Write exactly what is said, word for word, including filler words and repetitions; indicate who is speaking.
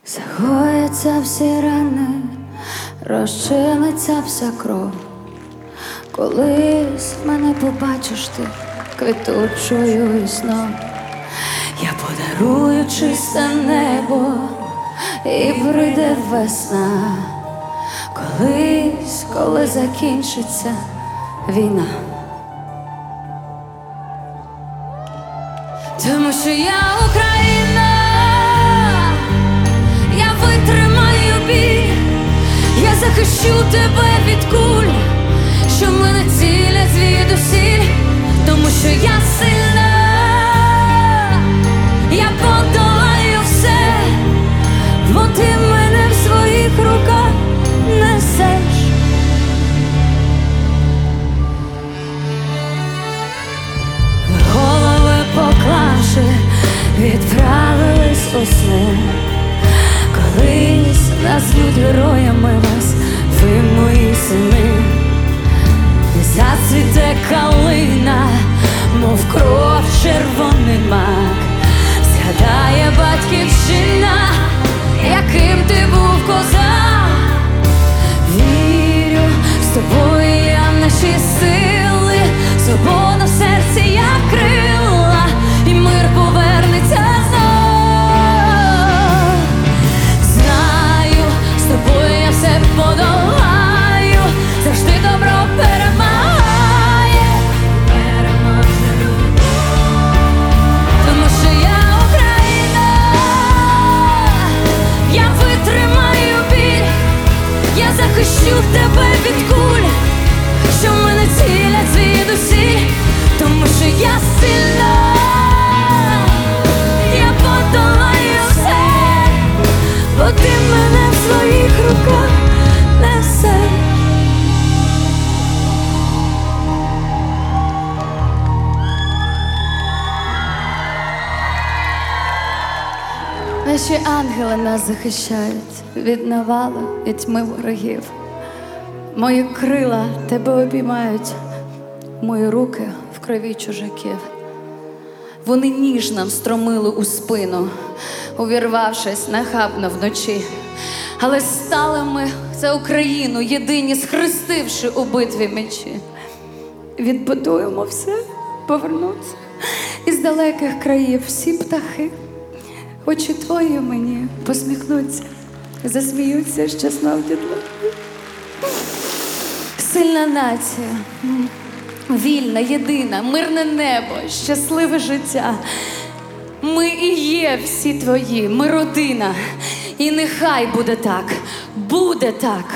Speaker 1: Загояться всі рани, розчиниться вся кров. Колись мене побачиш ти квітучою і сном. Я подарую чисте небо і прийде весна. Колись, коли закінчиться війна. Тому що я Україна, я витримаю бій, я захищу тебе від куль, що мене цілять звідусіль. Тому що я сильна, я подолаю все, бо ти мене в своїх руках несеш. Голови поклавши, відправились у сни. Колись назвуть героями вас, ви мої сини. І зацвіте калина, мов кров червоний мак. Згадає батьківщина, яким ти був козак. Вірю, з тобою я в наші сили, свобода в серці як крила, і мир повернеться знов. Знаю, з тобою я все подолаю, завжди добро перемагає, переможе любов. Тому що я Україна, я витримаю біль, я захищу тебе від куль, що мене цілять звідусіль. Тому що я сильна, я подолаю все, бо ти мене в своїх руках несеш. Наші ангели нас захищають від навали, від тьми ворогів. Мої крила тебе обіймають, мої руки в крові чужаків. Вони ніжно встромили у спину, увірвавшись нахабно вночі. Але стали ми за Україну єдині, схрестивши у битві мечі. Відбудуємо все, повернуться із далеких країв всі птахи. Очі твої мені посміхнуться, засміються щасно в дітлахи. Сильна нація, вільна, єдина, мирне небо, щасливе життя. Ми і є всі твої, ми родина. І нехай буде так, буде так.